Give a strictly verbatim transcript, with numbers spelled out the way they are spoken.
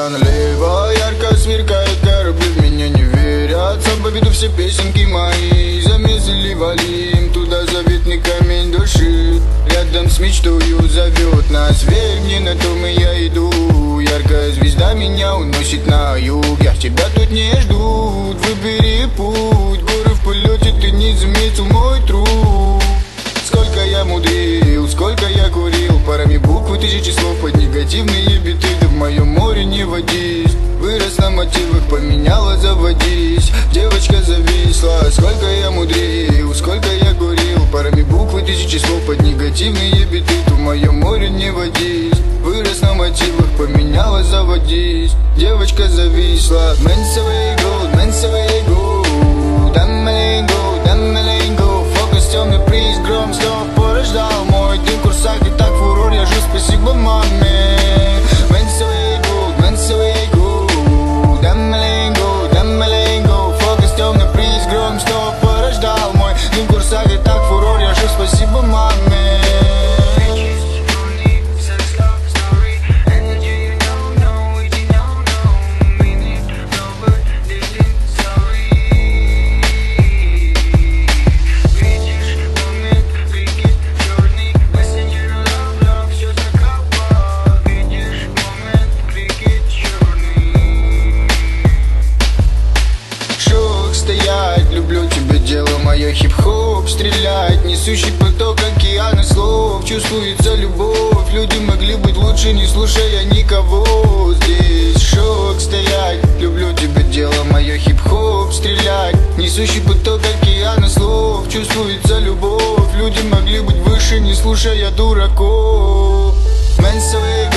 смотря налево, ярко сверкают корабли, в меня не верят. Сам поведу все песенки мои, замедлили валим, туда заветный камень души. Рядом с мечтою зовет нас, верь мне, на том и я иду. Яркая звезда меня уносит на юг, я тебя тут не ждут. Выбери путь, горы в полете, ты не заметил мой труд. Сколько я мудрил, сколько я курил, парами букв и тысячи слов под негативные биты. Да в моем море не водись, вырос на мотивах, поменяла, заводись. Девочка зависла, сколько я мудрил, сколько я курил, парами букв и тысячи слов под негативные биты. Да в моем море не водись, вырос на мотивах, поменяла, заводись. Девочка зависла. Men's away go, men's away go, там маленько, там маленько. Фокус темный приз, гром снова порождал мой дым курсак. И так фурор, я жду, спасибо маме. Men's away go, men's away go, там маленько, там маленько. Фокус темный приз, гром снова порождал мой дым курсак. И так фурор, я жду, спасибо маме. Люблю тебя, дело мое, хип-хоп стрелять, несущий поток океана слов. Чувствуется любовь, люди могли быть лучше, не слушая никого. Здесь шок стоять. Люблю тебя, дело мое, хип-хоп стрелять, несущий поток океана слов. Чувствуется любовь, люди могли быть выше, не слушая дураков. Men's away